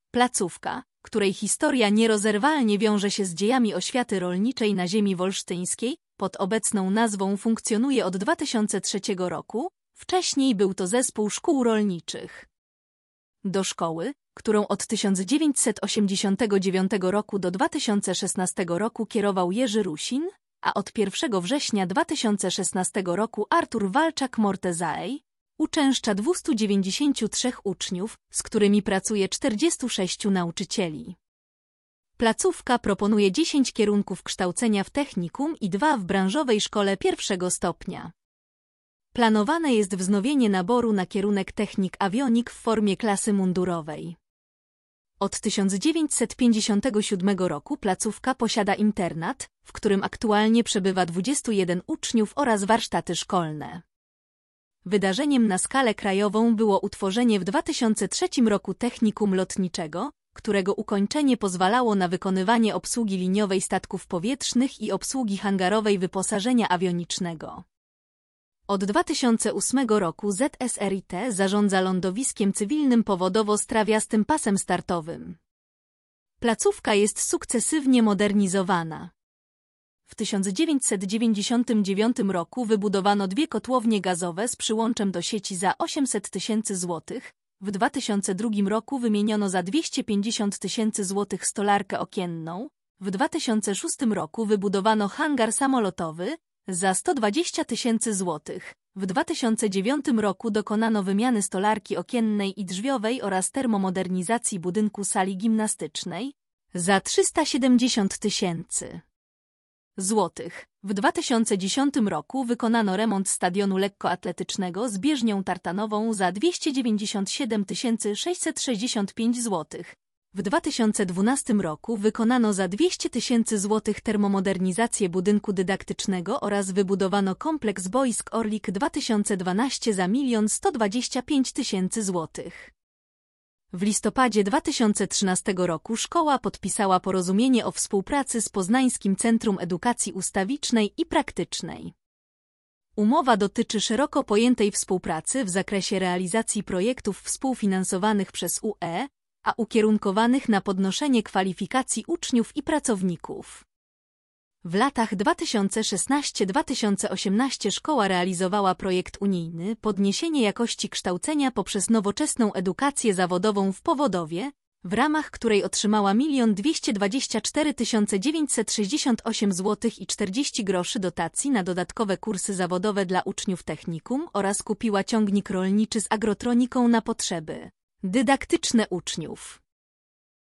Placówka, której historia nierozerwalnie wiąże się z dziejami oświaty rolniczej na ziemi wolsztyńskiej, pod obecną nazwą funkcjonuje od 2003 roku, wcześniej był to zespół szkół rolniczych. Do szkoły, którą od 1989 roku do 2016 roku kierował Jerzy Rusin, a od 1 września 2016 roku Artur Walczak-Mortezaj, uczęszcza 293 uczniów, z którymi pracuje 46 nauczycieli. Placówka proponuje 10 kierunków kształcenia w technikum i 2 w branżowej szkole pierwszego stopnia. Planowane jest wznowienie naboru na kierunek technik awionik w formie klasy mundurowej. Od 1957 roku placówka posiada internat, w którym aktualnie przebywa 21 uczniów oraz warsztaty szkolne. Wydarzeniem na skalę krajową było utworzenie w 2003 roku technikum lotniczego, którego ukończenie pozwalało na wykonywanie obsługi liniowej statków powietrznych i obsługi hangarowej wyposażenia awionicznego. Od 2008 roku ZSRIT zarządza lądowiskiem cywilnym powodowo-strawiastym pasem startowym. Placówka jest sukcesywnie modernizowana. W 1999 roku wybudowano 2 kotłownie gazowe z przyłączem do sieci za 800 tysięcy złotych, w 2002 roku wymieniono za 250 tysięcy złotych stolarkę okienną, w 2006 roku wybudowano hangar samolotowy za 120 tysięcy złotych, w 2009 roku dokonano wymiany stolarki okiennej i drzwiowej oraz termomodernizacji budynku sali gimnastycznej za 370 tysięcy złotych. W 2010 roku wykonano remont stadionu lekkoatletycznego z bieżnią tartanową za 297 665 złotych. W 2012 roku wykonano za 200 tysięcy złotych termomodernizację budynku dydaktycznego oraz wybudowano kompleks boisk Orlik 2012 za 1 125 tysięcy złotych. W listopadzie 2013 roku szkoła podpisała porozumienie o współpracy z Poznańskim Centrum Edukacji Ustawicznej i Praktycznej. Umowa dotyczy szeroko pojętej współpracy w zakresie realizacji projektów współfinansowanych przez UE, a ukierunkowanych na podnoszenie kwalifikacji uczniów i pracowników. W latach 2016-2018 szkoła realizowała projekt unijny Podniesienie jakości kształcenia poprzez nowoczesną edukację zawodową w Powodowie, w ramach której otrzymała 1 224 968 zł i 40 groszy dotacji na dodatkowe kursy zawodowe dla uczniów technikum oraz kupiła ciągnik rolniczy z agrotroniką na potrzeby dydaktyczne uczniów.